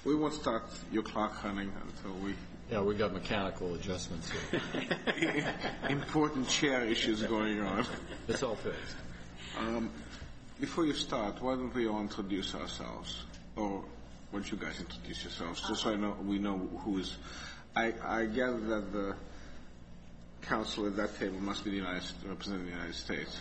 We won't start your clock running until we... Yeah, we got mechanical adjustments here. Important chair issues going on. It's all fixed. Before you start, why don't we all introduce ourselves? Or why don't you guys introduce yourselves, just so we know who is... I gather that the counsel at that table must be representing the United States.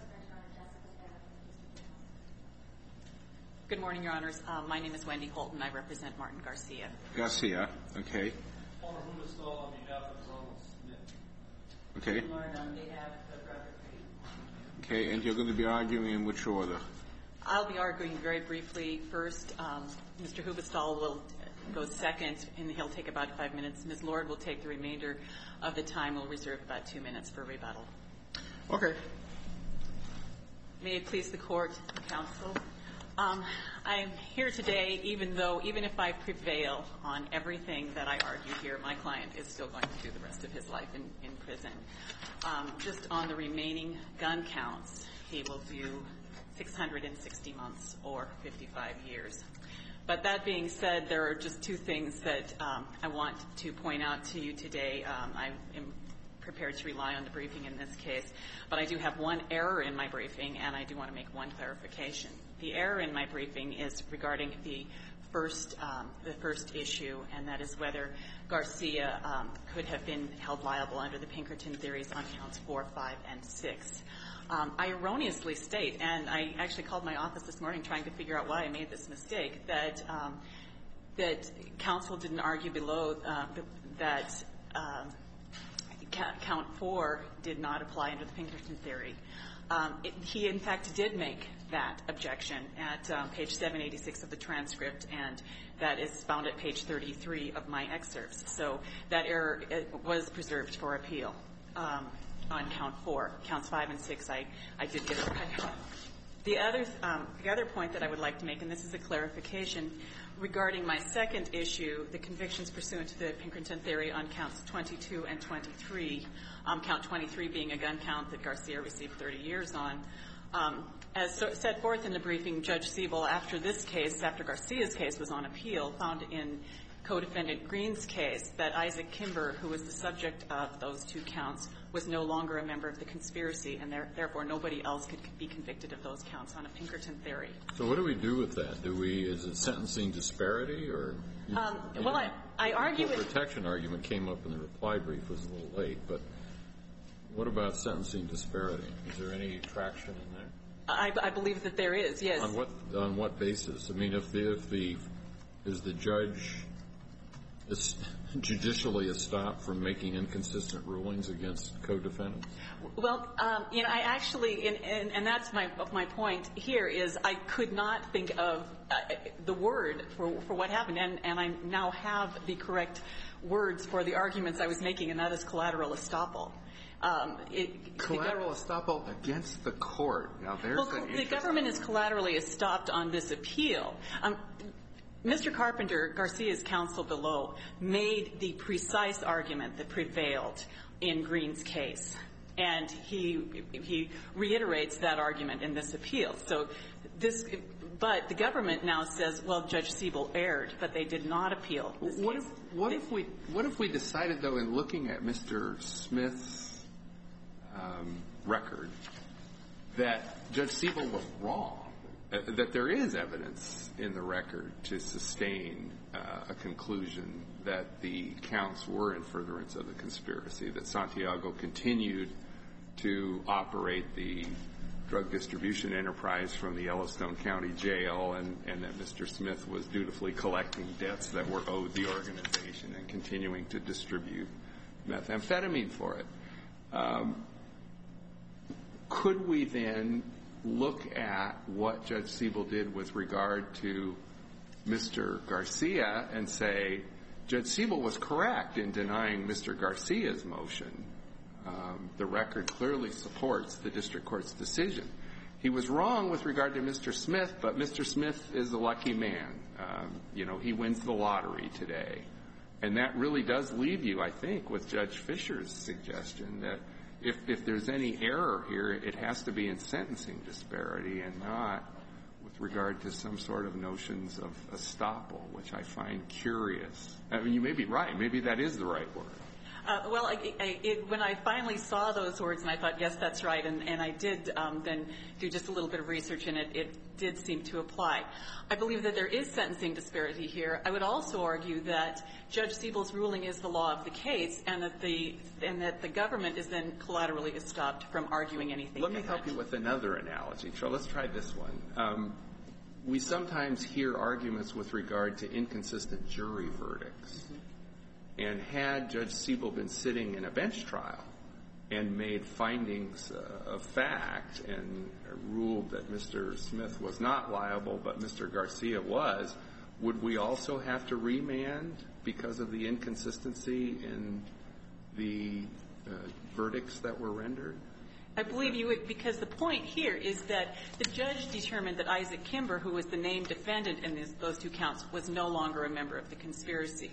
Good morning, Your Honors. My name is Wendy Holton. I represent Martin Garcia. Garcia, okay. Paul Hubestall on behalf of Ronald Smith. Okay. Martin on behalf of Robert Green. Okay, and you're going to be arguing in which order? I'll be arguing very briefly. First, Mr. Hubestall will go second, and he'll take about 5 minutes. Ms. Lord will take the remainder of the time. We'll reserve about 2 minutes for rebuttal. Okay. May it please the Court and counsel. I'm here today even if I prevail on everything that I argue here, my client is still going to do the rest of his life in prison. Just on the remaining gun counts, he will do 660 months or 55 years. But that being said, there are just two things that I want to point out to you today. I am prepared to rely on the briefing in this case, but I do have one error in my briefing, and I do want to make one clarification. The error in my briefing is regarding the first issue, and that is whether Garcia could have been held liable under the Pinkerton theories on counts 4, 5, and 6. I erroneously state, and I actually called my office this morning trying to figure out why I made this mistake, that counsel didn't argue below that count 4 did not apply under the Pinkerton theory. He, in fact, did make that objection at page 786 of the transcript, and that is found at page 33 of my excerpts. So that error was preserved for appeal on count 4. Counts 5 and 6, I did get it right. The other point that I would like to make, and this is a clarification, regarding my second issue, the convictions pursuant to the Pinkerton theory on counts 22 and 23, count 23 being a gun count that Garcia received 30 years on. As set forth in the briefing, Judge Siebel, after Garcia's case was on appeal, found in co-defendant Green's case that Isaac Kimber, who was the subject of those two counts, was no longer a member of the conspiracy, and therefore nobody else could be convicted of those counts on a Pinkerton theory. So what do we do with that? Is it sentencing disparity, or? Well, I argue the protection argument came up in the reply brief. It was a little late, but what about sentencing disparity? Is there any traction in there? I believe that there is, yes. On what basis? I mean, is the judge judicially stopped from making inconsistent rulings against co-defendants? Well, I actually, and that's my point here, is I could not think of the word for what happened, and I now have the correct words for the arguments I was making, and that is collateral estoppel. Collateral estoppel against the court. Now, the government is collaterally estopped on this appeal. Mr. Carpenter, Garcia's counsel below, made the precise argument that prevailed in Green's case, and he reiterates that argument in this appeal. But the government now says, well, Judge Siebel erred, but they did not appeal this case. What if we decided, though, in looking at Mr. Smith's record, that Judge Siebel was wrong, that there is evidence in the record to sustain a conclusion that the counts were in furtherance of the conspiracy, that Santiago continued to operate the drug distribution enterprise from the Yellowstone County Jail, and that Mr. Smith was dutifully collecting debts that were owed the organization and continuing to distribute methamphetamine for it. Could we then look at what Judge Siebel did with regard to Mr. Garcia and say, Judge Siebel was correct in denying Mr. Garcia's motion? The record clearly supports the district court's decision. He was wrong with regard to Mr. Smith, but Mr. Smith is a lucky man. He wins the lottery today. And that really does leave you, I think, with Judge Fisher's suggestion that if there's any error here, it has to be in sentencing disparity and not with with regard to some sort of notions of estoppel, which I find curious. I mean, you may be right. Maybe that is the right word. Well, when I finally saw those words, and I thought, yes, that's right, and I did then do just a little bit of research, and it did seem to apply. I believe that there is sentencing disparity here. I would also argue that Judge Siebel's ruling is the law of the case, and that the government is then collaterally estopped from arguing anything Let me different. help you with another analogy. So let's try this one. We sometimes hear arguments with regard to inconsistent jury verdicts. Mm-hmm. And had Judge Siebel been sitting in a bench trial and made findings of fact and ruled that Mr. Smith was not liable but Mr. Garcia was, would we also have to remand because of the inconsistency in the verdicts that were rendered? I believe you would, because the point here is that the judge determined that Isaac Kimber, who was the named defendant in those two counts, was no longer a member of the conspiracy.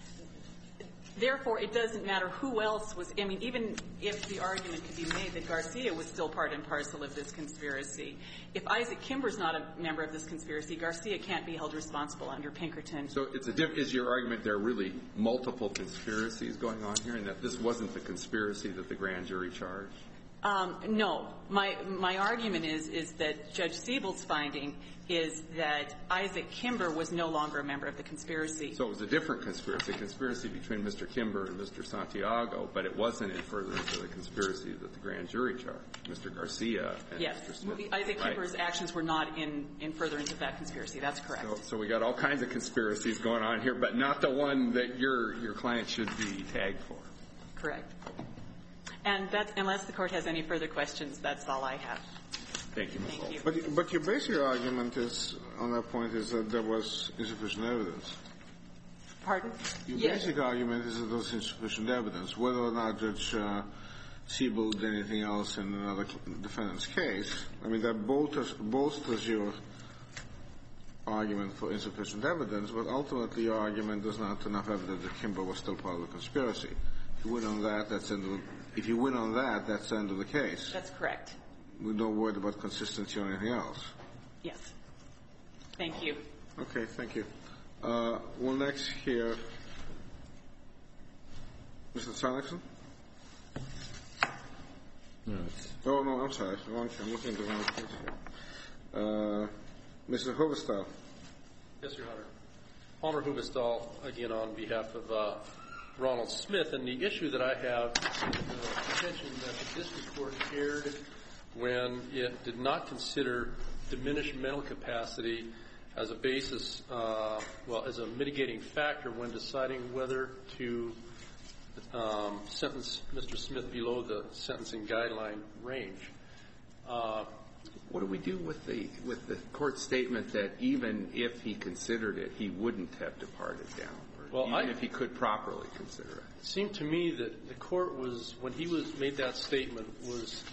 Therefore, it doesn't matter who else was – I mean, even if the argument could be made that Garcia was still part and parcel of this conspiracy, if Isaac Kimber's not a member of this conspiracy, Garcia can't be held responsible under Pinkerton. So is your argument there are really multiple conspiracies going on here and that this wasn't the conspiracy that the grand jury charged? No. My argument is that Judge Siebel's finding is that Isaac Kimber was no longer a member of the conspiracy. So it was a different conspiracy, a conspiracy between Mr. Kimber and Mr. Santiago, but it wasn't in furtherance of the conspiracy that the grand jury charged, Mr. Garcia and Mr. Smith. Yes. Isaac Kimber's actions were not in furtherance of that conspiracy. That's correct. So we got all kinds of conspiracies going on here, but not the one that your client should be tagged for. Correct. And that's, unless the Court has any further questions, that's all I have. Thank you, Ms. Thank you. But your basic argument is, on that point, is that there was insufficient evidence. Pardon? Your Yes. basic argument is that there was insufficient evidence. Whether or not Judge Siebel did anything else in another defendant's case, I mean, that bolsters your argument for insufficient evidence, but ultimately your argument does not have enough evidence that Kimber was still part of the conspiracy. If you win on that, that's the end of the case. That's correct. We're not worried about consistency or anything else. Yes. Thank you. Okay, thank you. We'll next hear Mr. Sarnixon. No, Oh, no, I'm sorry. I'm looking at the wrong place here. Mr. Huvestal. Yes, Your Honor. Palmer Huvestal, again, on behalf of Ronald Smith. And the issue that I have is the contention that the district court erred when it did not consider diminished mental capacity as a basis, as a mitigating factor when deciding whether to sentence Mr. Smith below the sentencing guideline range. What do we do with the court's statement that even if he considered it, he wouldn't have departed downward, even if he could properly consider it? It seemed to me that the court was, when he made that statement, was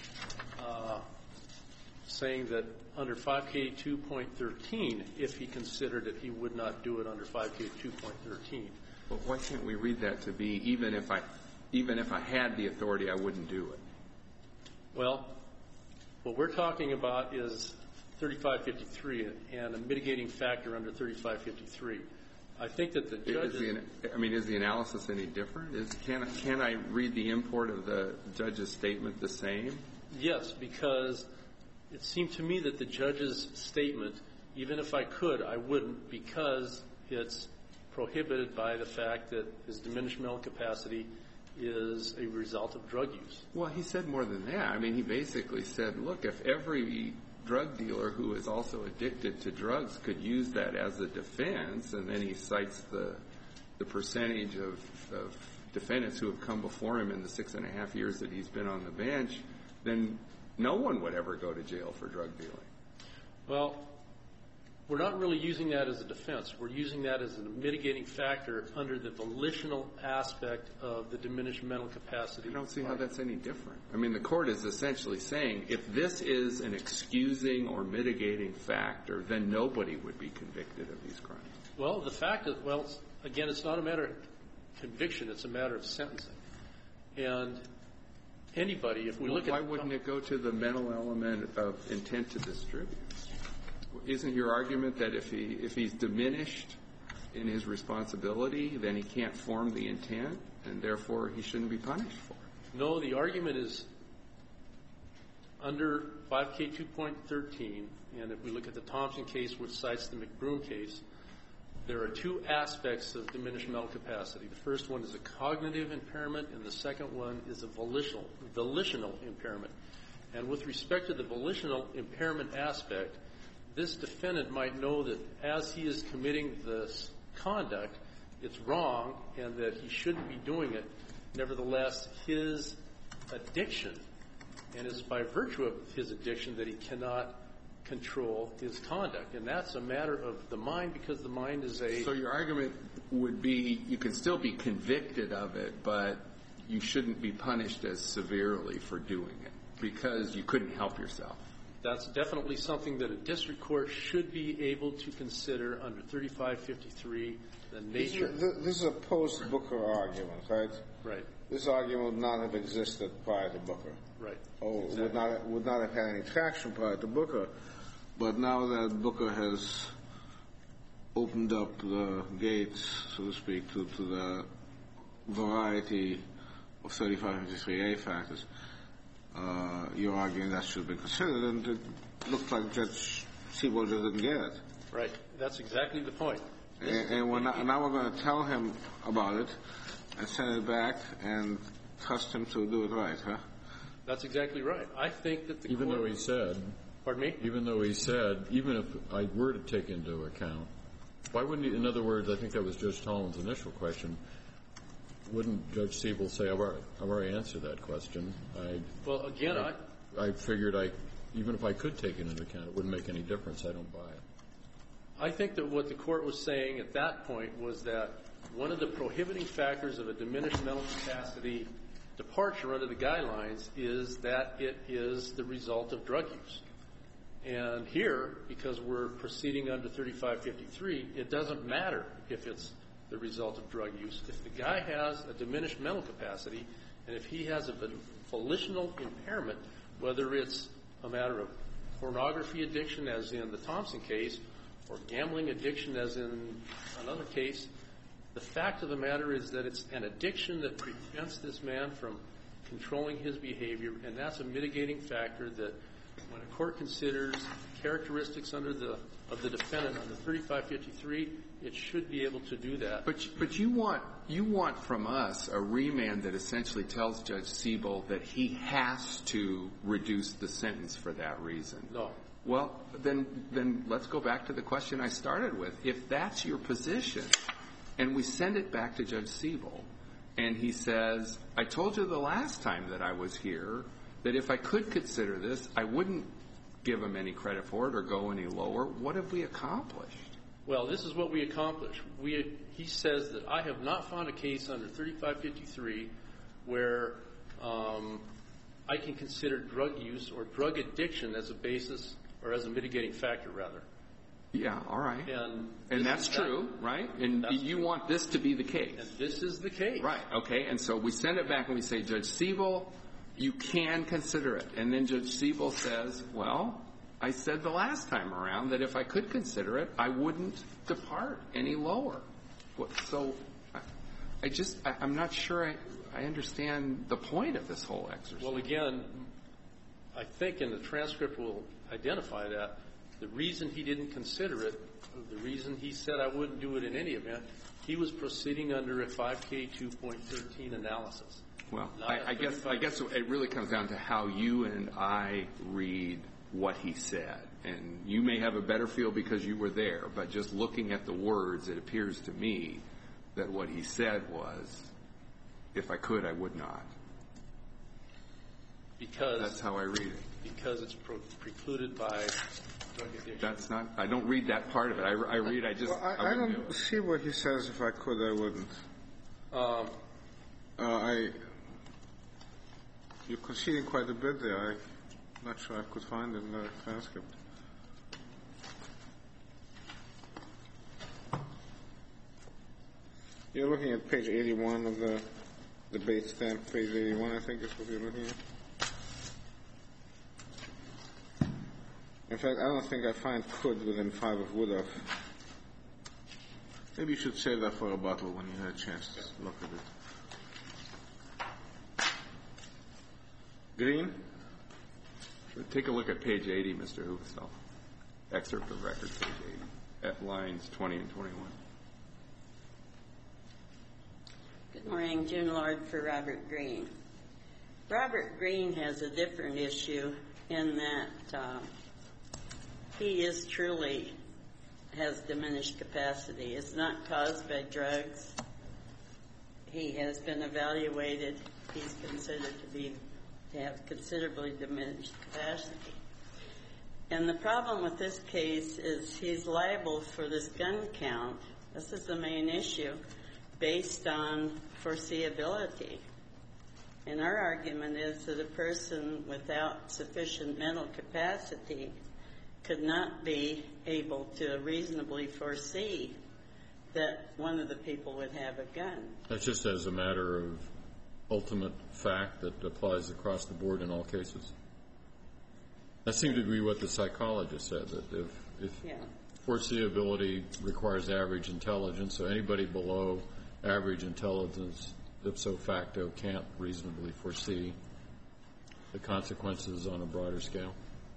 saying that under 5K 2.13, if he considered it, he would not do it under 5K 2.13. But why can't we read that to be even if I had the authority, I wouldn't do it? Well, what we're talking about is 3553 and a mitigating factor under 3553. I think that the judge is the analysis any different? Can I read the import of the judge's statement the same? Yes, because it seemed to me that the judge's statement, even if I could, I wouldn't, because it's prohibited by the fact that his diminished mental capacity is a result of drug use. Well, he said more than that. I mean, he basically said, look, if every drug dealer who is also addicted to drugs could use that as a defense, and then he cites the percentage of defendants who have come before him in the 6.5 years that he's been on the bench, then no one would ever go to jail for drug dealing. Well, we're not really using that as a defense. We're using that as a mitigating factor under the volitional aspect of the diminished mental capacity. I don't see how that's any different. I mean, the court is essentially saying if this is an excusing or mitigating factor, then nobody would be convicted of these crimes. Well, the fact is, again, it's not a matter of conviction. It's a matter of sentencing. And anybody, if we look at... Why wouldn't it go to the mental element of intent to distribute? Isn't your argument that if he's diminished in his responsibility, then he can't form the intent, and therefore he shouldn't be punished for it? No, the argument is under 5K 2.13, and if we look at the Thompson case, which cites the McBroom case, there are two aspects of diminished mental capacity. The first one is a cognitive impairment, and the second one is a volitional impairment. And with respect to the volitional impairment aspect, this defendant might know that as he is committing this conduct, it's wrong and that he shouldn't be doing it. Nevertheless, his addiction, and it's by virtue of his addiction that he cannot control his conduct. And that's a matter of the mind, because the mind is a... So your argument would be you can still be convicted of it, but you shouldn't be punished as severely for doing it because you couldn't help yourself. That's definitely something that a district court should be able to consider under 3553, the nature... This is a post-Booker argument, right? Right. This argument would not have existed prior to Booker. Right. Or Exactly. would not have had any traction prior to Booker. But now that Booker has opened up the gates, so to speak, to the variety of 3553A factors, you're arguing that should be considered, and it looks like Judge Siebel just didn't get it. Right. That's exactly the point. And now we're going to tell him about it and send it back and trust him to do it right, huh? That's exactly right. I think that the Even court... though he said... Pardon me? Even though he said, even if I were to take into account, why wouldn't he, in other words, I think that was Judge Tolman's initial question, wouldn't Judge Siebel say, I've already answered that question. Well, again, I figured even if I could take it into account, it wouldn't make any difference. I don't buy it. I think that what the court was saying at that point was that one of the prohibiting factors of a diminished mental capacity departure under the guidelines is that it is the result of drug use. And here, because we're proceeding under 3553, it doesn't matter if it's the result of drug use. If the guy has a diminished mental capacity, and if he has a volitional impairment, whether it's a matter of pornography addiction, as in the Thompson case, or gambling addiction, as in another case, the fact of the matter is that it's an addiction that prevents this man from controlling his behavior, and that's a mitigating factor that when a court considers characteristics of the defendant under 3553, it should be able to do that. But you want from us a remand that essentially tells Judge Siebel that he has to reduce the sentence for that reason. No. Well, then let's go back to the question I started with. If that's your position, and we send it back to Judge Siebel, and he says, I told you the last time that I was here that if I could consider this, I wouldn't give him any credit for it or go any lower. What have we accomplished? Well, this is what we accomplished. He says that I have not found a case under 3553 where I can consider drug use or drug addiction as a basis or as a mitigating factor, rather. Yeah, all right. And that's true, right? And you want this to be the case. And this is the case. Right, okay. And so we send it back and we say, Judge Siebel, you can consider it. And then Judge Siebel says, well, I said the last time around that if I could consider it, I wouldn't depart any lower. So I'm not sure I understand the point of this whole exercise. Well, again, I think in the transcript we'll identify that the reason he didn't consider it, the reason he said I wouldn't do it in any event, he was proceeding under a 5K 2.13 analysis. Well, I guess it really comes down to how you and I read what he said. And you may have a better feel because you were there, but just looking at the words, it appears to me that what he said was, if I could, I would not. That's how I read it. Because it's precluded by drug addiction. That's not, I don't read that part of it. I wouldn't do it. I don't see what he says, if I could, I wouldn't. You're conceding quite a bit there. I'm not sure I could find it in the transcript. You're looking at page 81 of the debate stamp. Page 81, I think, is what you're looking at. In fact, I don't think I find could within 5 of would have. Maybe you should save that for a bottle when you have a chance to look at it. Green? Take a look at page 80, Mr. Huvestal. Excerpt of record, page 80, at lines 20 and 21. Good morning. June Lord for Robert Green. Robert Green has a different issue in that he is truly has diminished capacity. It's not caused by drugs. He has been evaluated. He's considered to have considerably diminished capacity. And the problem with this case is he's liable for this gun count. This is the main issue, based on foreseeability. And our argument is that a person without sufficient mental capacity could not be able to reasonably foresee that one of the people would have a gun. That's just as a matter of ultimate fact that applies across the board in all cases. That seemed to be what the psychologist said, that if foreseeability requires average intelligence, so anybody below average intelligence, ipso facto, can't reasonably foresee the consequences on a broader scale.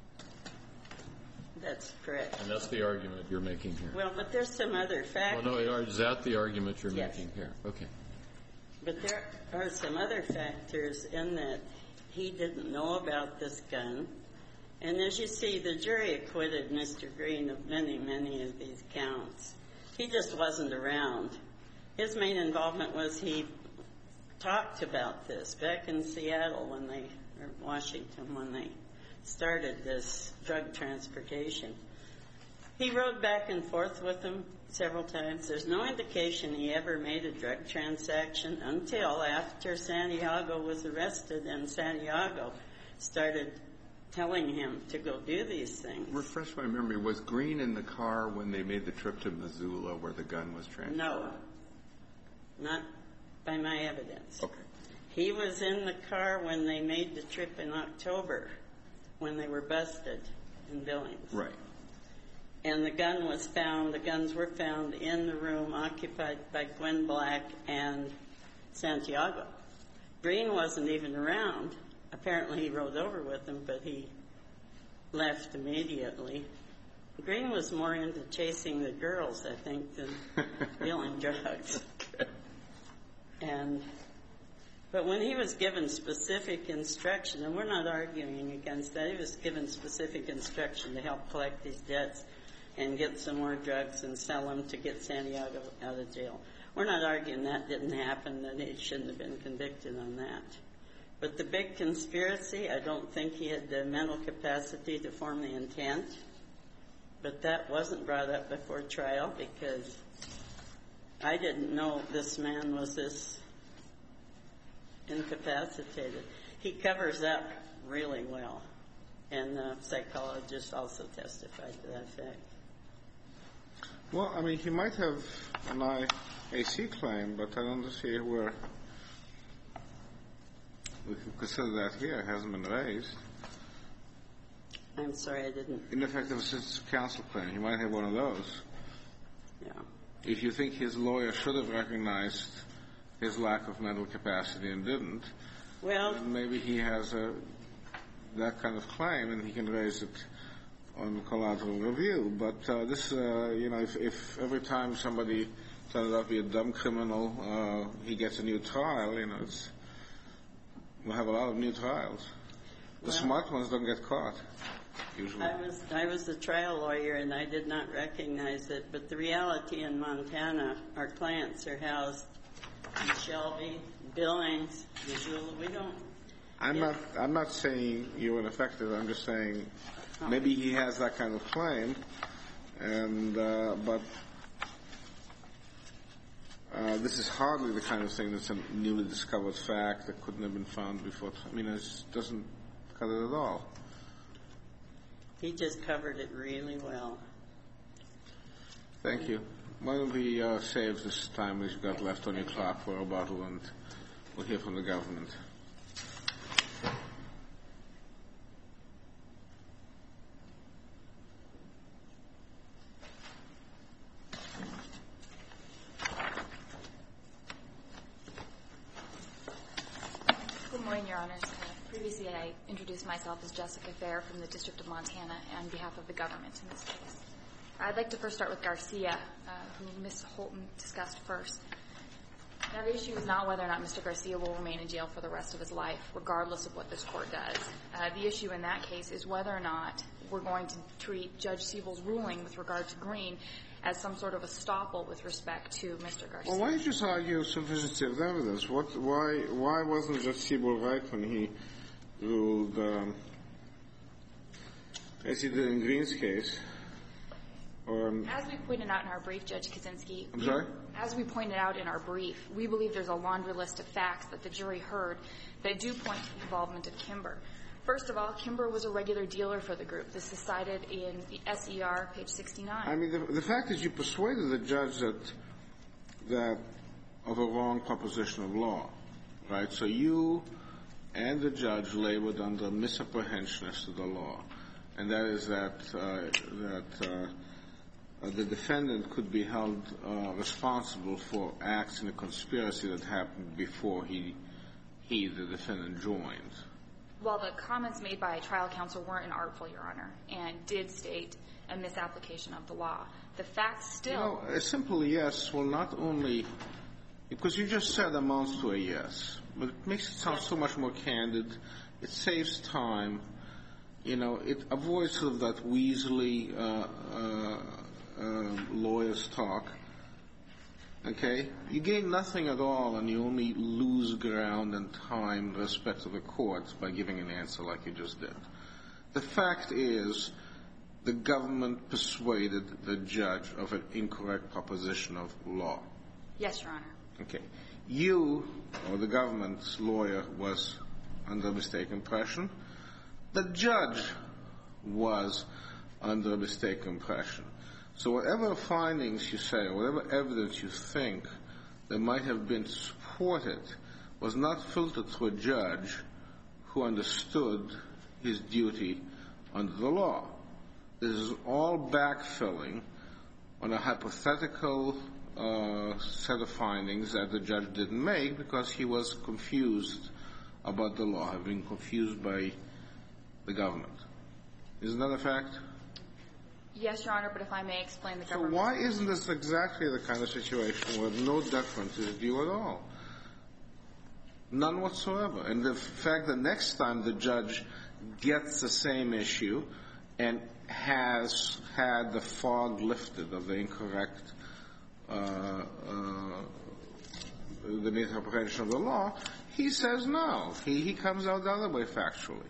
That's correct. And that's the argument you're making here. Well, but there's some other factors. Well, no, is that the argument you're Yes. making here? Okay. But there are some other factors in that he didn't know about this gun. And as you see, the jury acquitted Mr. Green of many, many of these counts. He just wasn't around. His main involvement was he talked about this back in Seattle or Washington when they started this drug transportation. He rode back and forth with them several times. There's no indication he ever made a drug transaction until after Santiago was arrested and Santiago started telling him to go do these things. Refresh my memory. Was Green in the car when they made the trip to Missoula where the gun was transferred? No. Not by my evidence. Okay. He was in the car when they made the trip in October, when they were busted in Billings. Right. And the guns were found in the room occupied by Gwen Black and Santiago. Green wasn't even around. Apparently he rode over with them, but he left immediately. Green was more into chasing the girls, I think, than dealing drugs. Okay. But when he was given specific instruction, and we're not arguing against that, he was given specific instruction to help collect these debts and get some more drugs and sell them to get Santiago out of jail. We're not arguing that didn't happen, that he shouldn't have been convicted on that. But the big conspiracy, I don't think he had the mental capacity to form the intent. But that wasn't brought up before trial because I didn't know this man was this incapacitated. He covers up really well. And the psychologist also testified to that fact. Well, I mean, he might have an IAC claim, but I don't see where we can consider that here. It hasn't been raised. I'm sorry, I didn't. Ineffective assistance of counsel claim. He might have one of those. Yeah. If you think his lawyer should have recognized his lack of mental capacity and didn't, Well, then maybe he has that kind of claim and he can raise it on collateral review. But this, if every time somebody turns out to be a dumb criminal, he gets a new trial, we'll have a lot of new trials. The smart ones don't get caught, usually. I was the trial lawyer and I did not recognize it, but the reality in Montana, our clients are housed in Shelby, Billings, Missoula. We don't. I'm not saying you're ineffective. I'm just saying maybe he has that kind of claim, and but this is hardly the kind of thing that's a newly discovered fact that couldn't have been found before. I mean, it doesn't cut it at all. He just covered it really well. Thank you. Why don't we save this time that you've got left on your clock for a bottle, and we'll hear from the government. previously, I introduced myself as Jessica Fair from the District of Montana on behalf of the government in this case. I'd like to first start with Garcia, who Ms. Holton discussed first. Now, the issue is not whether or not Mr. Garcia will remain in jail for the rest of his life, regardless of what this court does. The issue in that case is whether or not we're going to treat Judge Siebel's ruling with regard to Green as some sort of estoppel with respect to Mr. Garcia. Well, why did you just argue sufficiency of evidence? Why wasn't Judge Siebel right when he ruled, as he did in Green's case? As we pointed out in our brief, Judge Kaczynski, I'm sorry? As we pointed out in our brief, we believe there's a laundry list of facts that the jury heard that do point to the involvement of Kimber. First of all, Kimber was a regular dealer for the group. This is cited in the SER, page 69. I mean, the fact is you persuaded the judge that of a wrong proposition of law, right? So you and the judge labored under misapprehension as to the law, and that is that the defendant could be held responsible for acts in a conspiracy that happened before he, the defendant, joined. Well, the comments made by trial counsel weren't inartful, Your Honor, and did state a misapplication of the law. The facts still... You know, a simple yes will not only... Because you just said amounts to a yes, but it makes it sound so much more candid. It saves time. You know, it avoids sort of that weaselly lawyer's talk. Okay? You gain nothing at all, and you only lose ground and time with respect to the courts by giving an answer like you just did. The fact is, the government persuaded the judge of an incorrect proposition of law. Yes, Your Honor. Okay. You, or the government's lawyer, was under a mistaken impression. The judge was under a mistaken impression. So whatever findings you say, or whatever evidence you think that might have been supported, was not filtered through a judge who understood his duty under the law. This is all backfilling on a hypothetical set of findings that the judge didn't make because he was confused about the law, having been confused by the government. Isn't that a fact? Yes, Your Honor, but if I may explain the So government... why isn't this exactly the kind of situation where no deference is due at all? None whatsoever. And the fact that next time the judge gets the same issue and has had the fog lifted of the incorrect the misapprehension of the law, he says no. He comes out the other way factually.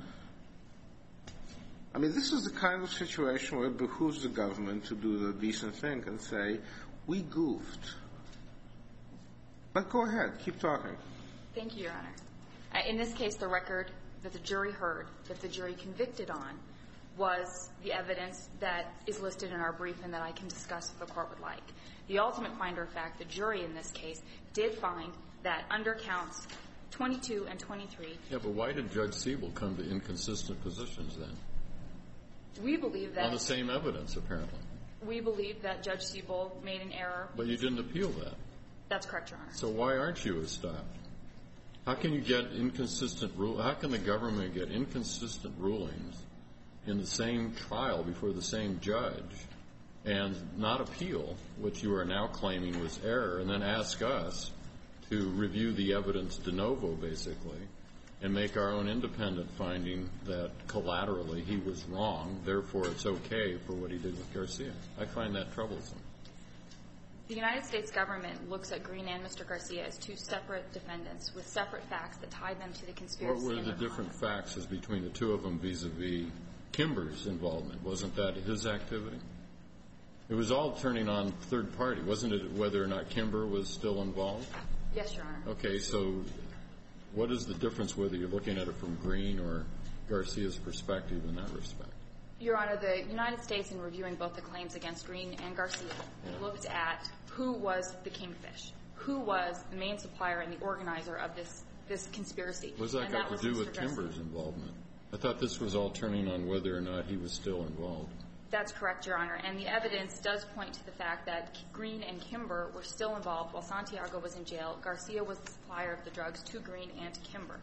I mean, this is the kind of situation where it behooves the government to do the decent thing and say, we goofed. But go ahead. Keep talking. Thank you, Your Honor. In this case, the record that the jury heard, that the jury convicted on, was the evidence that is listed in our brief and that I can discuss if the Court would like. The ultimate finder of fact, the jury in this case, did find that under counts 22 and 23... Yeah, but why did Judge Siebel come to inconsistent positions then? We believe that... On the same evidence, apparently. We believe that Judge Siebel made an error. But you didn't appeal that. That's correct, Your Honor. So why aren't you stopped? How can you get inconsistent how can the government get inconsistent rulings in the same trial before the same judge and not appeal, which you are now claiming was error, and then ask us to review the evidence de novo, basically, and make our own independent finding that collaterally he was wrong, therefore it's okay for what he did with Garcia? I find that troublesome. The United States government looks at Green and Mr. Garcia as two separate defendants with separate facts that tie them to the conspiracy. What were the different facts as between the two of them vis-a-vis Kimber's involvement? Wasn't that his activity? It was all turning on third party. Wasn't it whether or not Kimber was still involved? Yes, Your Honor. Okay, so what is the difference whether you're looking at it from Green or Garcia's perspective in that respect? Your Honor, the United States, in reviewing both the claims against Green and Garcia, looked at who was the kingfish, who was the main supplier and the organizer of this conspiracy. What does that got to do with Kimber's involvement? I thought this was all turning on whether or not he was still involved. That's correct, Your Honor. And the evidence does point to the fact that Green and Kimber were still involved while Santiago was in jail. Garcia was the supplier of the drugs to Green and to Kimber.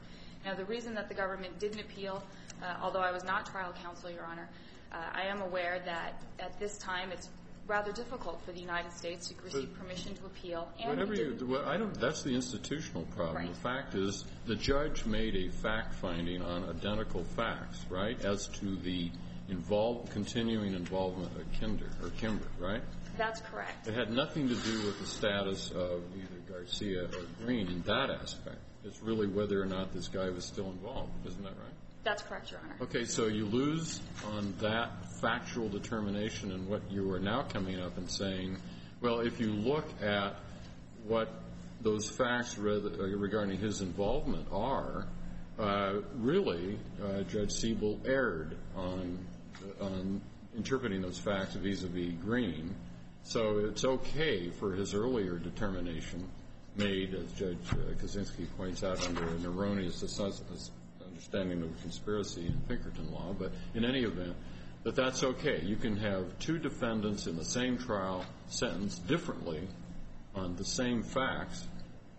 Now, the reason that the government didn't appeal, although I was not trial counsel, Your Honor, I am aware that at this time it's rather difficult for the United States to receive permission to appeal. And that's the institutional problem. Right. The fact is the judge made a fact-finding on identical facts, right, as to the continuing involvement of Kimber, right? That's correct. It had nothing to do with the status of either Garcia or Green in that aspect. It's really whether or not this guy was still involved. Isn't that right? That's correct, Your Honor. Okay, so you lose on that factual determination, and what you are now coming up and saying, well, if you look at what those facts regarding his involvement are, really, Judge Siebel erred on interpreting those facts vis-a-vis Green. So it's okay for his earlier determination made, as Judge Kaczynski points out, under an erroneous understanding of conspiracy in Pinkerton law. But in any event, that's okay. You can have two defendants in the same trial sentenced differently on the same facts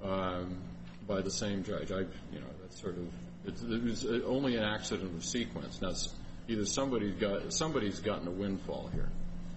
by the same judge. That's sort of it's only an accident of sequence. Now, either somebody's gotten a windfall here.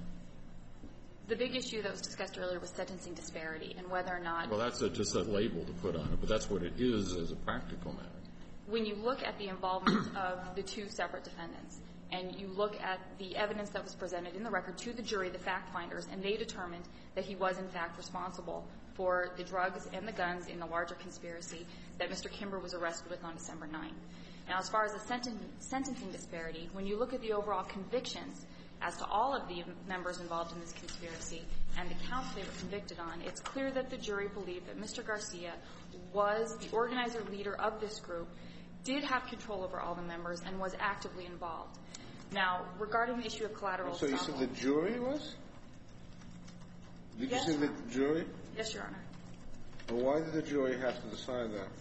The big issue that was discussed earlier was sentencing disparity and whether or not. Well, that's just a label to put on it, but that's what it is as a practical matter. When you look at the involvement of the two separate defendants and you look at the evidence that was presented in the record to the jury, the fact finders, and they determined that he was in fact responsible for the drugs and the guns in the larger conspiracy that Mr. Kimber was arrested with on December 9th. Now, as far as the sentencing disparity, when you look at the overall convictions as to all of the members involved in this conspiracy and the counts they were convicted on, it's clear that the jury believed that Mr. Garcia was the organizer leader of this group, did have control over all the members, and was actively involved. Now, regarding the issue of collateral So you said the jury was? Did Yes, you say the jury? Yes, Your Honor. And why did the jury have to decide that?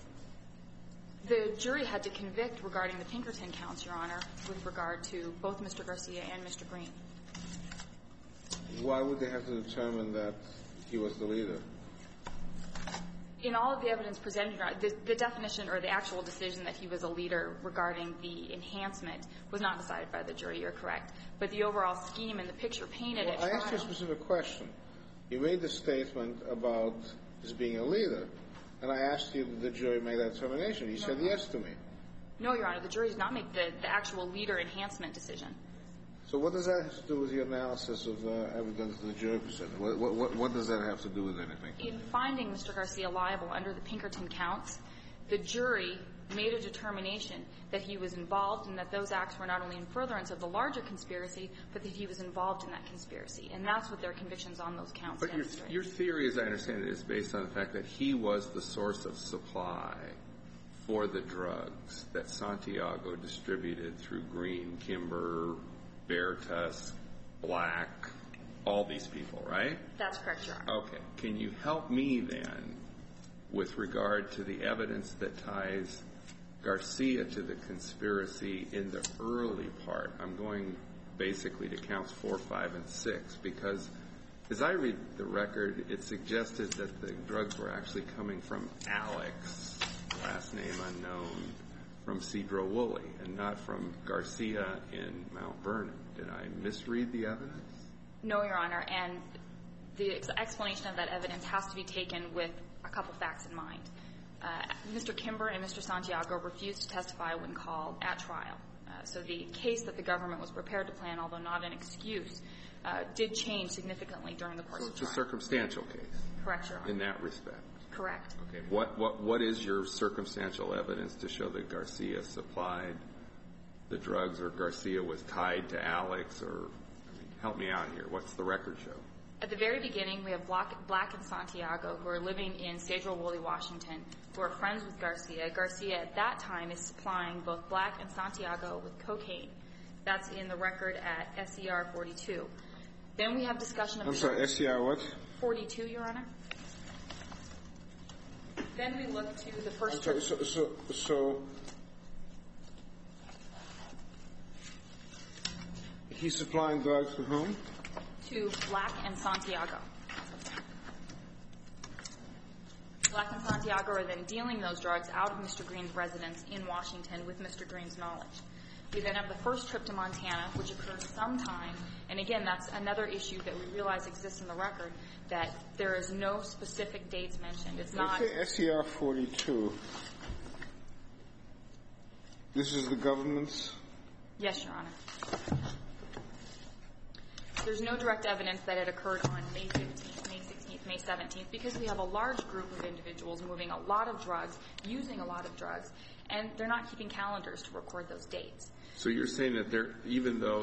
The jury had to convict regarding the Pinkerton counts, Your Honor, with regard to both Mr. Garcia and Mr. Green. Why would they have to determine that he was the leader? In all of the evidence presented, Your Honor, the definition or the actual decision that he was a leader regarding the enhancement was not decided by the jury. You're correct. But the overall scheme and the picture painted at trial. I asked you a specific question. You made the statement about his being a leader, and I asked you did the jury make that determination. You said yes to me. No, Your Honor. The jury did not make the actual leader enhancement decision. So what does that have to do with your analysis of evidence the jury presented? What does that have to do with anything? In finding Mr. Garcia liable under the Pinkerton counts, the jury made a determination that he was involved and that those acts were not only in furtherance of the larger conspiracy, but that he was involved in that conspiracy. And that's what their convictions on those counts demonstrate. But your theory, as I understand it, is based on the fact that he was the source of supply for the drugs that Santiago distributed through Green, Kimber, Veritas, Black, all these people, right? That's correct, Your Honor. Okay. Can you help me then with regard to the evidence that ties Garcia to the conspiracy in the early part? I'm going basically to counts 4, 5, and 6 because as I read the record, it suggested that the drugs were actually coming from Alex, last name unknown, from Cedro Woolley and not from Garcia in Mount Vernon. Did I misread the evidence? No, Your Honor. And the explanation of that evidence has to be taken with a couple facts in mind. Mr. Kimber and Mr. Santiago refused to testify when called at trial. So the case that the government was prepared to plan, although not an excuse, did change significantly during the course of trial. So it's a circumstantial case? Correct, Your Honor. In that respect? Correct. Okay. What is your circumstantial evidence to show that Garcia supplied the drugs or Garcia was tied to Alex or help me out here. What's the record show? At the very beginning, we have Black and Santiago who are living in Cedro Woolley, Washington, who are friends with Garcia. Garcia at that time is supplying both Black and Santiago with cocaine. That's in the record at SCR 42. Then we have discussion of... I'm sorry, SCR what? 42, Your Honor. Then we look to the first... I'm sorry, so he's supplying drugs to whom? To Black and Santiago. Black and Santiago are then dealing those drugs out of Mr. Green's residence in Washington with Mr. Green's knowledge. We then have the first trip to Montana, which occurred sometime, and again, that's another issue that we realize exists in the record, that there is no specific dates mentioned. It's not... SCR 42. This is the government's? Yes, Your Honor. There's no direct evidence that it occurred on May 15th, May 16th, May 17th, because we have a large group of individuals moving a lot of drugs, using a lot of drugs, and they're not keeping calendars to record those dates. So you're saying that even though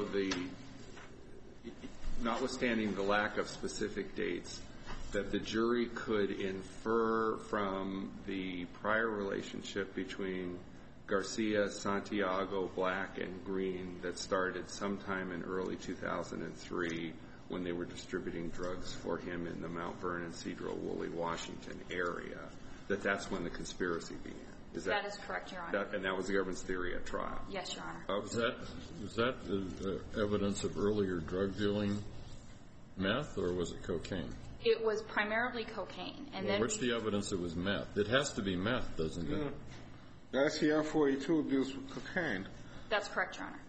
notwithstanding the lack of specific dates, that the jury could infer from the prior relationship between Garcia, Santiago, Black, and Green that started sometime in early 2003 when they were distributing drugs for him in the Mount Vernon, Cedro-Woolley, Washington area, that's when the conspiracy began. That is correct, Your Honor. And that was the government's theory at trial? Yes, Your Honor. Was that evidence of earlier drug dealing meth, or was it cocaine? It was primarily cocaine. And then what's the evidence it was meth? It has to be meth, doesn't it? The SCR 42 deals with cocaine. That's correct, Your Honor.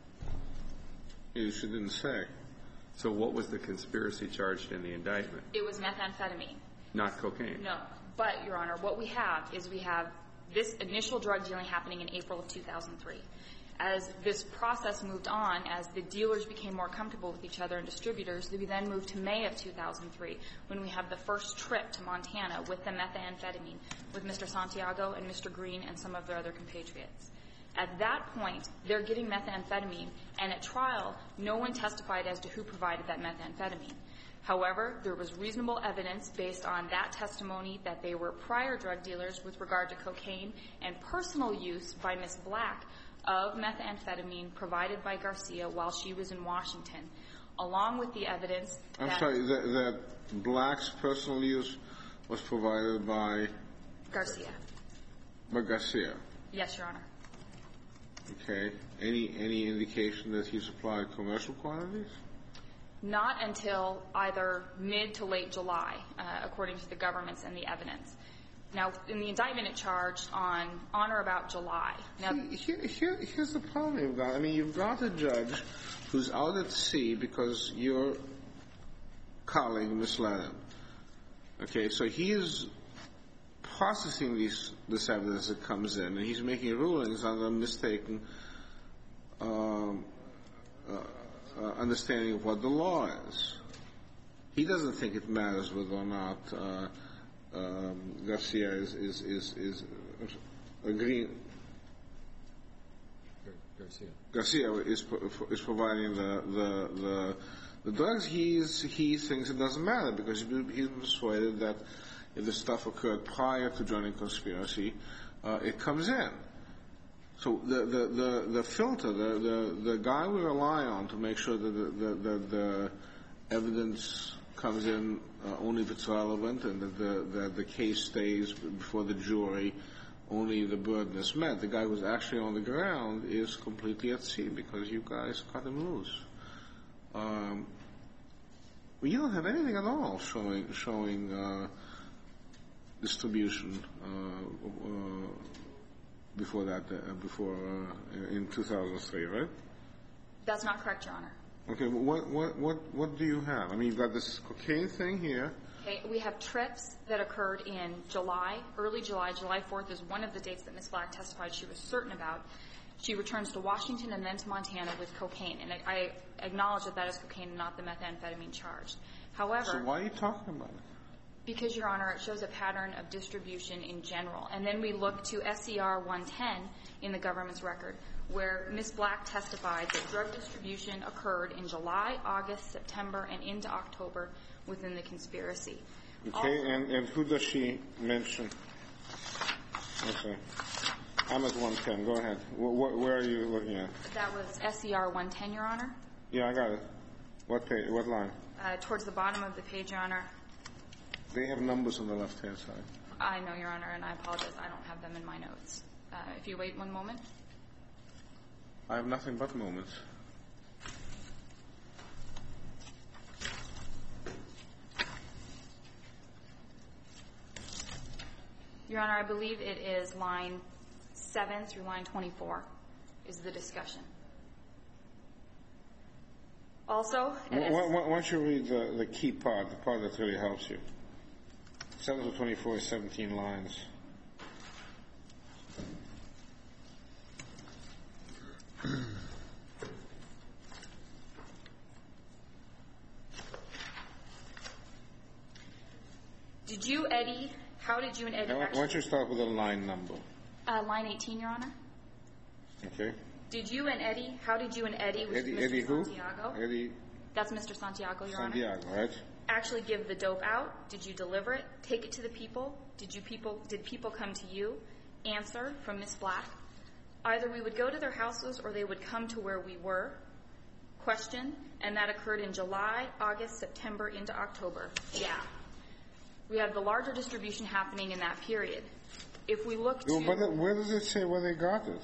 You didn't say. So what was the conspiracy charged in the indictment? It was methamphetamine. Not cocaine? No. But, Your Honor, what we have is we have this initial drug dealing happening in April of 2003. As this process moved on, as the dealers became more comfortable with each other and distributors, we then moved to May of 2003 when we have the first trip to Montana with the methamphetamine with Mr. Santiago and Mr. Green and some of their other compatriots. At that point, they're getting methamphetamine, and at trial, no one testified as to who provided that methamphetamine. However, there was reasonable evidence based on that testimony that they were prior drug dealers with regard to cocaine and personal use by Ms. Black of methamphetamine provided by Garcia while she was in Washington, along with the evidence that... I'm sorry, that Black's personal use was provided by... Garcia. By Garcia? Yes, Your Honor. Okay. Any indication that he supplied commercial quantities? Not until either mid to late July, according to the governments and the evidence. Now, in the indictment, it charged on or about July. Now, here's the problem you've got. I mean, you've got a judge who's out at sea because your colleague misled him. Okay, so he is processing this evidence that comes in, and he's making rulings under mistaken understanding of what the law is. He doesn't think it matters whether or not Garcia is agreeing. Garcia is providing the drugs. He thinks it doesn't matter because he's persuaded that if the stuff occurred prior to joining conspiracy, it comes in. So the filter, the guy we rely on to make sure that the evidence comes in only if it's relevant and that the case stays before the jury, only the burden is met. The guy who's actually on the ground is completely at sea because you guys cut him loose. You don't have anything at all showing distribution before in 2003, right? That's not correct, Your Honor. Okay, what do you have? I mean, you've got this cocaine thing here. Okay, we have trips that occurred in July, early July. July 4th is one of the dates that Ms. Black testified she was certain about. She returns to Washington and then to Montana with cocaine. And I acknowledge that that is cocaine and not the methamphetamine charged. However... So why are you talking about it? Because, Your Honor, it shows a pattern of distribution in general. And then we look to SCR 110 in the government's record, where Ms. Black testified that drug distribution occurred in July, August, September, and into October within the conspiracy. Okay, and who does she mention? Okay. I'm at 110. Go ahead. Where are you looking at? That was SCR 110, Your Honor. Yeah, I got it. What page? What line? Towards the bottom of the page, Your Honor. They have numbers on the left-hand side. I know, Your Honor, and I apologize. I don't have them in my notes. If you wait one moment. I have nothing but moments. Your Honor, I believe it is line 7 through line 24 is the discussion. Also, why don't you read the key part, the part that really helps you? 7 to 24 is 17 lines. Did you, Eddie, how did you and Eddie Why don't you start with a line number? Line 18, Your Honor. Okay. Did you and Eddie, how did you and Eddie, which is Mr. Eddie who? Santiago? Eddie That's Mr. Santiago, Your Honor. Santiago, right? Actually give the dope out? Did you deliver it? Take it to the people? Did people come to you? Answer from Miss Black. Either we would go to their houses or they would come to where we were. Question, and that occurred in July, August, September, into October. Yeah. We have the larger distribution happening in that period. If we look to... But where does it say where they got it?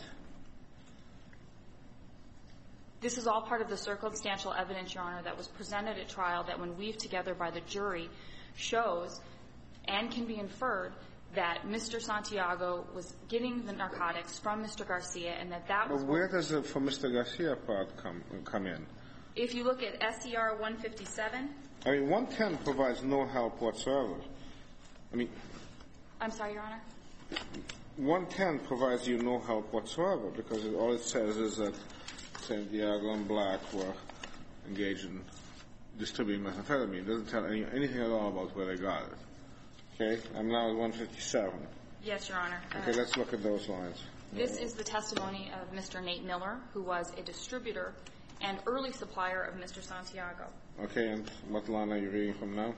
This is all part of the circumstantial evidence, Your Honor, that was presented at trial that when weaved together by the jury shows and can be inferred that Mr. Santiago was getting the narcotics from Mr. Garcia and that was... But where does the for Mr. Garcia part come in? If you look at SCR 157... I mean, 110 provides no help whatsoever. I mean... I'm sorry, Your Honor? 110 provides you no help whatsoever because all it says is that Santiago and Black were engaged in distributing methamphetamine. It doesn't tell anything at all about where they got it. Okay? I'm now at 157. Yes, Your Honor. Okay, let's look at those lines. This is the testimony of Mr. Nate Miller, who was a distributor and early supplier of Mr. Santiago. Okay, and what line are you reading from now?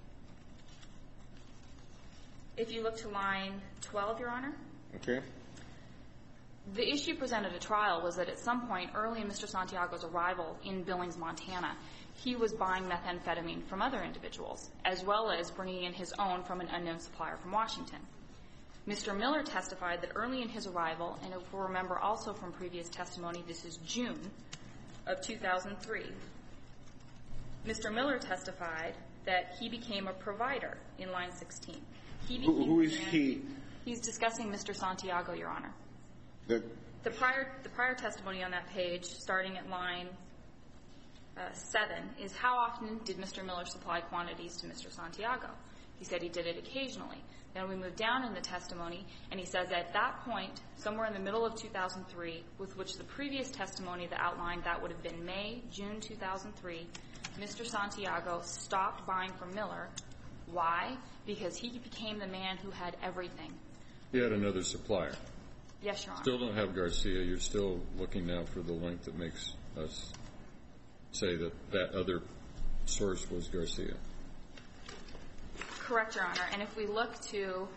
If you look to line 12, Your Honor. Okay. The issue presented at trial was that at some point early in Mr. Santiago's arrival in Billings, Montana, he was buying methamphetamine from other individuals, as well as bringing in his own from an unknown supplier from Washington. Mr. Miller testified that early in his arrival, and if we'll remember also from previous testimony, this is June of 2003, Mr. Miller testified that he became a provider in line 16. Who is he? He's discussing Mr. Santiago, Your Honor. The prior testimony on that page, starting at line 7, is how often did Mr. Miller supply quantities to Mr. Santiago? He said he did it occasionally. Then we moved down in the testimony, and he says at that point, somewhere in the middle of 2003, with which the previous testimony that outlined that would have been May, June 2003, Mr. Santiago stopped buying from Miller. Why? Because he became the man who had everything. He had another supplier. Yes, Your Honor. Still don't have Garcia. You're still looking now for the link that makes us say that that other source was Garcia. Correct, Your Honor. And if we look to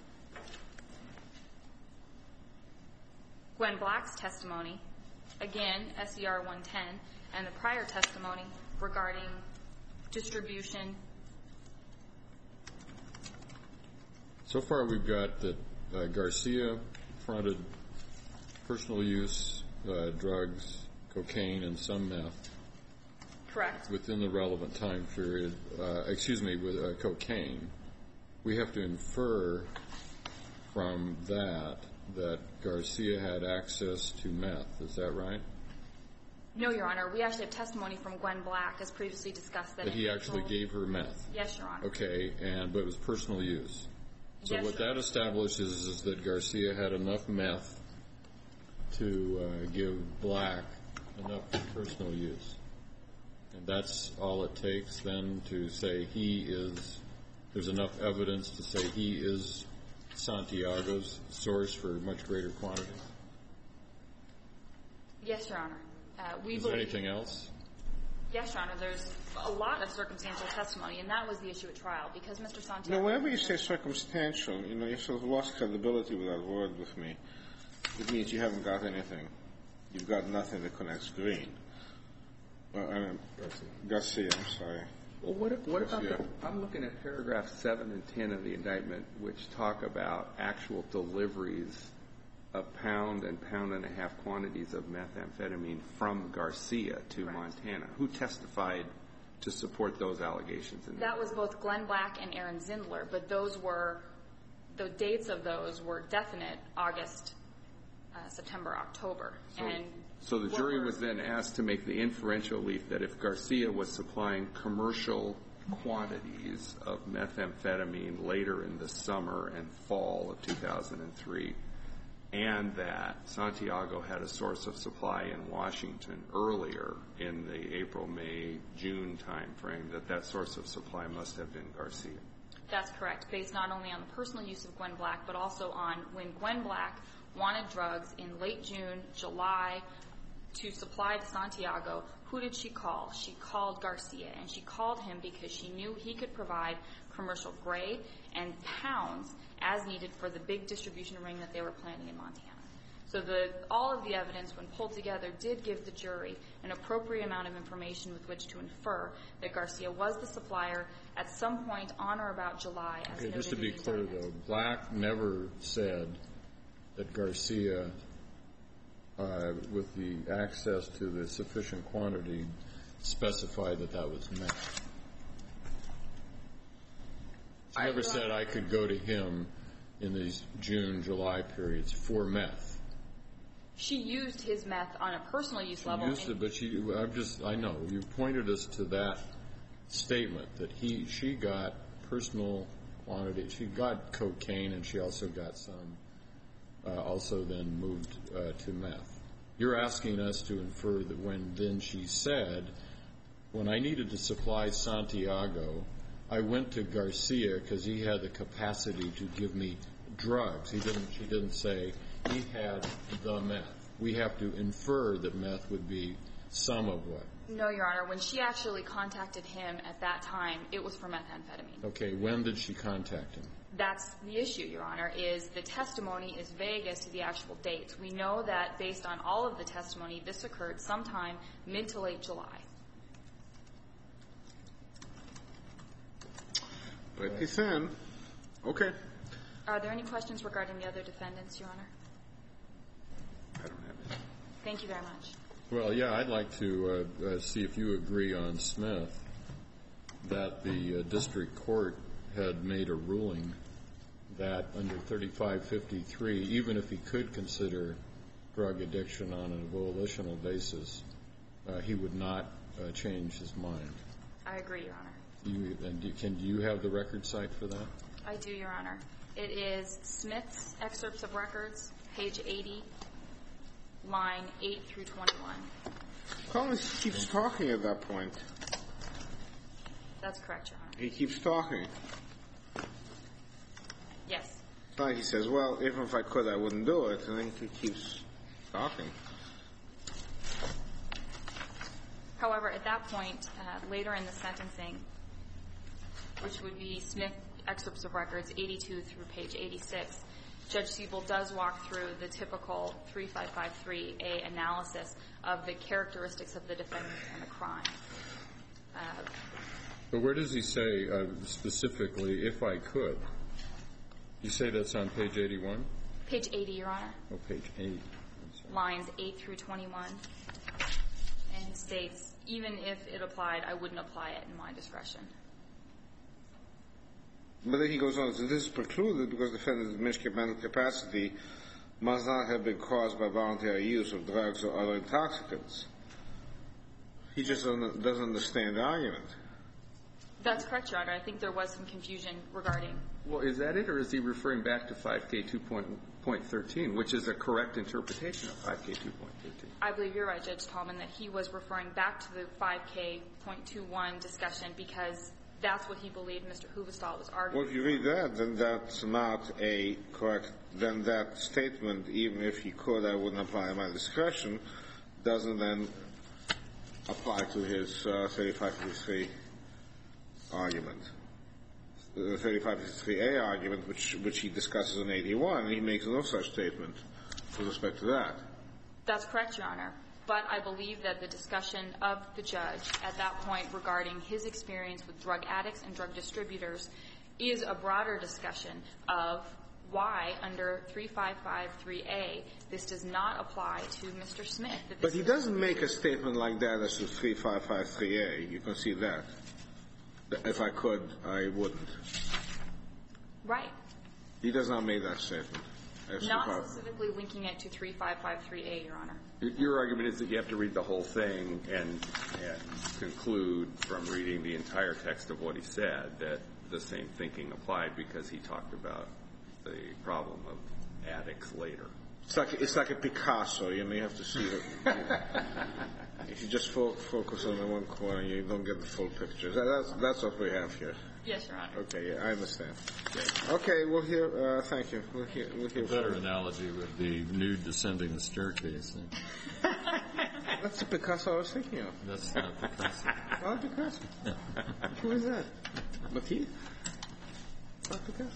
Gwen Black's testimony, again, SCR 110, and the prior testimony regarding distribution. So far we've got that Garcia fronted personal use, drugs, cocaine, and some meth. Correct. Within the relevant time period, with cocaine. We have to infer from that Garcia had access to meth. Is that right? No, Your Honor. We actually have testimony from Gwen Black, as previously discussed. That he actually gave her meth. Yes, Your Honor. Okay, but it was personal use. So yes, what that establishes is that Garcia had enough meth to give Black enough for personal use. And that's all it takes then to say there's enough evidence to say he is Santiago's source for much greater quantities? Yes, Your Honor. Is there anything else? Yes, Your Honor. There's a lot of circumstantial testimony, and that was the issue at trial, because Mr. Santiago... No, whenever you say circumstantial, you sort of lost credibility with that word with me. It means you haven't got anything. You've got nothing that connects Green. Garcia, I'm sorry. Well, what about I'm looking at paragraphs 7 and 10 of the indictment, which talk about actual deliveries of pound and pound-and-a-half quantities of methamphetamine from Garcia to Montana. Who testified to support those allegations? That was both Glenn Black and Aaron Zindler, but those were the dates of those were definite: August, September, October. So the jury was then asked to make the inferential leap that if Garcia was supplying commercial quantities of methamphetamine later in the summer and fall of 2003, and that Santiago had a source of supply in Washington earlier in the April, May, June time frame, that source of supply must have been Garcia. That's correct, based not only on the personal use of Gwen Black, but also on when Gwen Black wanted drugs in late June, July, to supply to Santiago. Who did she call? She called Garcia, and she called him because she knew he could provide commercial grade and pounds as needed for the big distribution ring that they were planning in Montana. So all of the evidence, when pulled together, did give the jury an appropriate amount of information with which to infer that Garcia was the supplier at some point on or about July. As okay, just to be clear, though, Black never said that Garcia, with the access to the sufficient quantity, specified that was meth. She never said I could go to him in these June, July periods for meth. She used his meth on a personal use level. She used it, but I know. You pointed us to that statement that she got personal quantity. She got cocaine, and she also got some, also then moved to meth. You're asking us to infer that then she said, when I needed to supply Santiago, I went to Garcia because he had the capacity to give me drugs. She didn't say he had the meth. We have to infer that meth would be some of what? No, Your Honor. When she actually contacted him at that time, it was for methamphetamine. Okay. When did she contact him? That's the issue, Your Honor, is the testimony is vague as to the actual dates. We know that based on all of the testimony, this occurred sometime mid to late July. Pretty thin. Okay. Are there any questions regarding the other defendants, Your Honor? I don't have any. Thank you very much. Well, yeah, I'd like to see if you agree on Smith that the district court had made a ruling that under 3553, even if he could consider drug addiction on a volitional basis, he would not change his mind. I agree, Your Honor. Do you have the record cite for that? I do, Your Honor. It is Smith's excerpts of records, page 80, line 8 through 21. Collins keeps talking at that point. That's correct, Your Honor. He keeps talking. Yes. He says, well, even if I could, I wouldn't do it. And then he keeps talking. However, at that point, later in the sentencing, which would be Smith excerpts of records 82 through page 86, Judge Siebel does walk through the typical 3553A analysis of the characteristics of the defendant and the crime. But where does he say specifically, if I could? You say that's on page 81? Page 80, Your Honor. Oh, page 8. Lines 8 through 21. And he states, even if it applied, I wouldn't apply it in my discretion. But then he goes on, so this is precluded because the defendant's diminished mental capacity must not have been caused by voluntary use of drugs or other intoxicants. He just doesn't understand the argument. That's correct, Your Honor. I think there was some confusion regarding. Well, is that it, or is he referring back to 5K 2.13, which is a correct interpretation of 5K 2.13? I believe you're right, Judge Tallman, that he was referring back to the 5K.21 discussion because that's what he believed Mr. Huvestal was arguing. Well, if you read that, then that's not a correct, then that statement, even if he could, I wouldn't apply my discretion, doesn't then apply to his 3553 argument. The 3553A argument, which he discusses in 81, he makes no such statement with respect to that. That's correct, Your Honor. But I believe that the discussion of the judge at that point regarding his experience with drug addicts and drug distributors is a broader discussion of why, under 3553A, this does not apply to Mr. Smith. But he doesn't make a statement like that as to 3553A. You can see that. If I could, I wouldn't. Right. He does not make that statement. Not specifically linking it to 3553A, Your Honor. Your argument is that you have to read the whole thing and conclude from reading the entire text of what he said that the same thinking applied because he talked about the problem of addicts later. It's like a Picasso. You have to see it. If you just focus on the one corner, you don't get the full picture. That's what we have here. Yes, Your Honor. Okay, yeah, I understand. Okay, we'll hear. Thank you. We'll hear. Better analogy would be nude descending the staircase. That's the Picasso I was thinking of. That's not Picasso. Not Picasso. Who is that? Matisse? Not Picasso.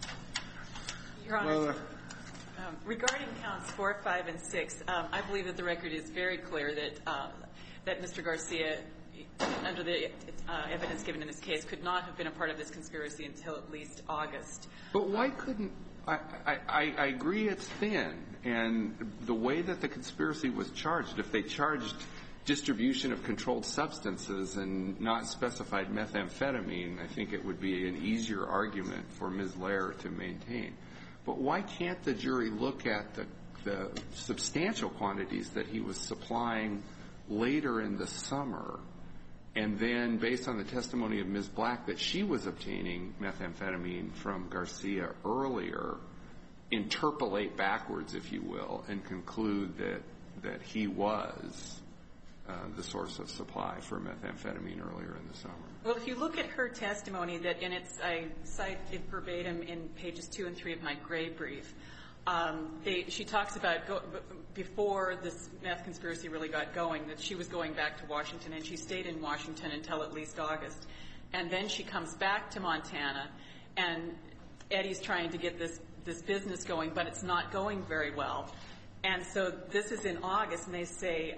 Your Honor. Regarding counts 4, 5, and 6, I believe that the record is very clear that Mr. Garcia, under the evidence given in this case, could not have been a part of this conspiracy until at least August. But why couldn't I agree it's thin, and the way that the conspiracy was charged, if they charged distribution of controlled substances and not specified methamphetamine, I think it would be an easier argument for Ms. Lair to maintain. But why can't the jury look at the substantial quantities that he was supplying later in the summer, and then based on the testimony of Ms. Black that she was obtaining methamphetamine from Garcia earlier, interpolate backwards, if you will, and conclude that he was the source of supply for methamphetamine earlier in the summer? Well, if you look at her testimony, I cite it verbatim in pages 2 and 3 of my gray brief. She talks about before this meth conspiracy really got going, that she was going back to Washington, and she stayed in Washington until at least August. And then she comes back to Montana, and Eddie's trying to get this business going, but it's not going very well. And so this is in August, and they say,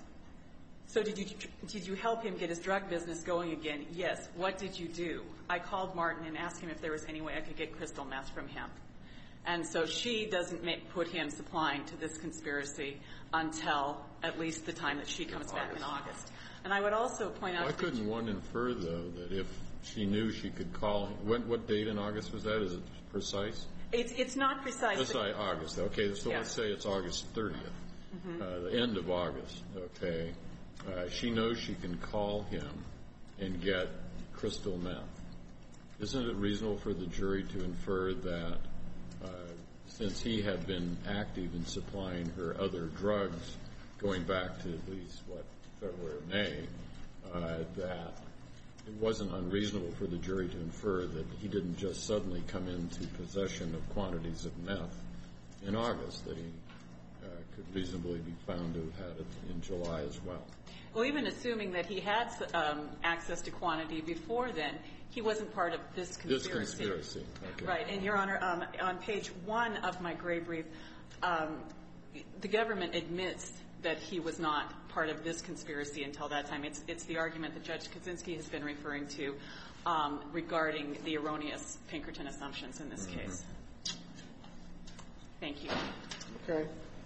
so did you help him get his drug business going again? Yes. What did you do? I called Martin and asked him if there was any way I could get crystal meth from him. And so she doesn't put him supplying to this conspiracy until at least the time that she comes back in August. And I would also point out... Why couldn't one infer, though, that if she knew she could call him... What date in August was that? Is it precise? It's not precise. Let's say August. Okay, so let's say it's August 30th, the end of August. Okay. She knows she can call him and get crystal meth. Isn't it reasonable for the jury to infer that since he had been active in supplying her other drugs going back to at least, February or May, that it wasn't unreasonable for the jury to infer that he didn't just suddenly come into possession of quantities of meth in August, that he could reasonably be found to have had it in July as well? Well, even assuming that he had access to quantity before then, he wasn't part of this conspiracy. This conspiracy, okay. Right. And, Your Honor, on page 1 of my gray brief, the government admits that he was not part of this conspiracy until that time. It's the argument that Judge Kaczynski has been referring to regarding the erroneous Pinkerton assumptions in this case. Thank you. Okay.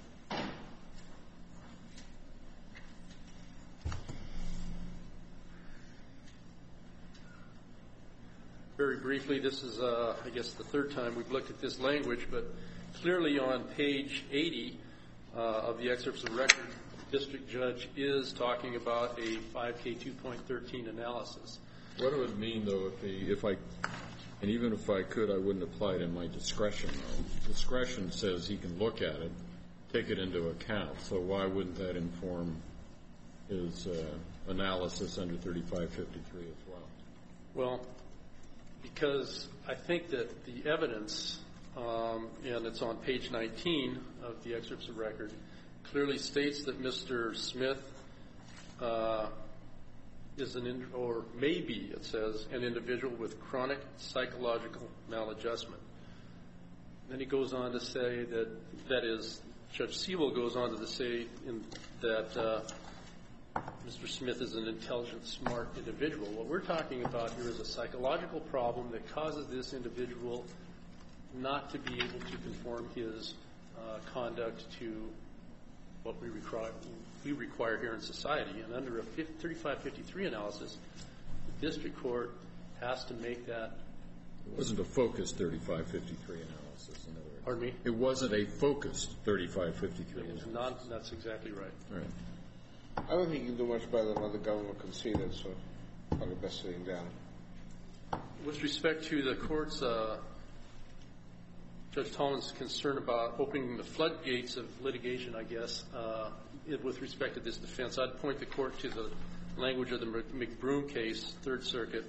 Very briefly, this is, I guess, the third time we've looked at this language, but clearly on page 80 of the excerpts of the record, the district judge is talking about a 5K 2.13 analysis. What would it mean, though, and even if I could, I wouldn't apply it in my discretion, though. Discretion says he can look at it, take it into account, so why wouldn't that inform his analysis under 3553 as well? Well, because I think that the evidence, and it's on page 19 of the excerpts of record, clearly states that Mr. Smith is or may be, it says, an individual with chronic psychological maladjustment. Then he goes on to say that is, Judge Siebel goes on to say that Mr. Smith is an intelligent, smart individual. What we're talking about here is a psychological problem that causes this individual not to be able to conform his conduct to what we require here in society. And under a 3553 analysis, the district court has to make that It wasn't a focused 3553 analysis, in other words. Pardon me? It wasn't a focused 3553 It was analysis. not. That's exactly right. All right. I don't think you can do much better than what the government conceded, so probably best sitting down. With respect to the court's, Judge Tolman's concern about opening the floodgates of litigation, I guess, with respect to this defense, I'd point the court to the language of the McBroom case, Third Circuit,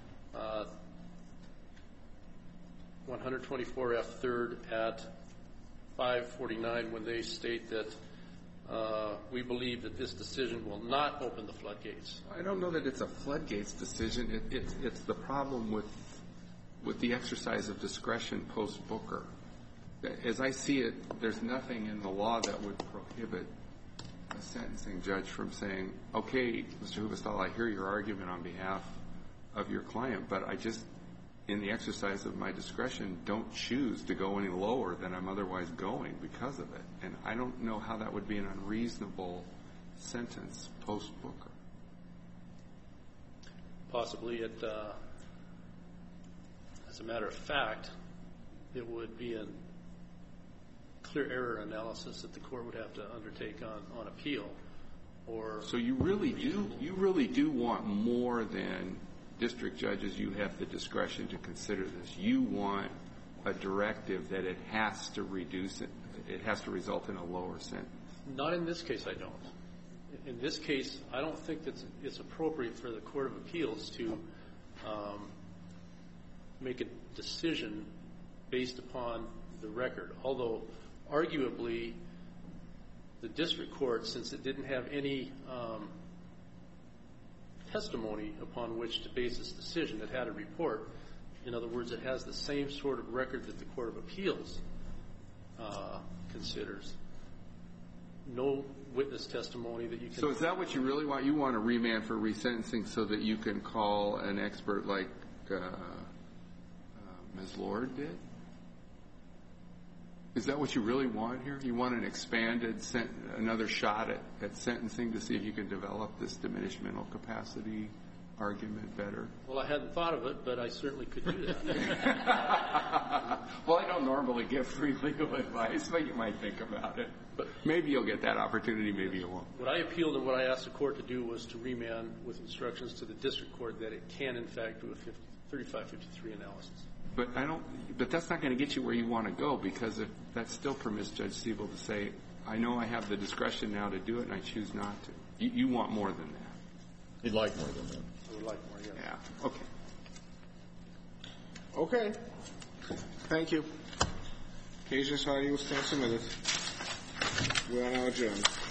124 F. 3rd at 549, when they state that we believe that this decision will not open the floodgates. I don't know that it's a floodgates decision. It's the problem with the exercise of discretion post-Booker. As I see it, there's nothing in the law that would prohibit a sentencing judge from saying, okay, Mr. Huvestal, I hear your argument on behalf of your client, but I just, in the exercise of my discretion, don't choose to go any lower than I'm otherwise going because of it. And I don't know how that would be an unreasonable sentence post-Booker. Possibly, as a matter of fact, it would be a clear error analysis that the court would have to undertake on appeal. So you really do want more than district judges. You have the discretion to consider this. You want a directive that it has to reduce it. It has to result in a lower sentence. Not in this case, I don't. In this case, I don't think that it's appropriate for the Court of Appeals to make a decision based upon the record. Although, arguably, the district court, since it didn't have any testimony upon which to base its decision, it had a report. In other words, it has the same sort of record that the Court of Appeals considers. No witness testimony that you can... So is that what you really want? You want a remand for resentencing so that you can call an expert like Ms. Lord did? Is that what you really want here? You want an expanded, another shot at sentencing to see if you can develop this diminished mental capacity argument better? Well, I hadn't thought of it, but I certainly could do that. Well, I don't normally give free legal advice, but you might think about it. But maybe you'll get that opportunity, maybe you won't. What I appealed and what I asked the court to do was to remand with instructions to the district court that it can, in fact, do a 3553 analysis. But that's not going to get you where you want to go, because if that still permits Judge Siebel to say, I know I have the discretion now to do it, and I choose not to. You want more than that. You'd like more than that. I would like more, yes. Yeah. Okay. Okay. Thank you. Case is highly stand submitted. We are now adjourned.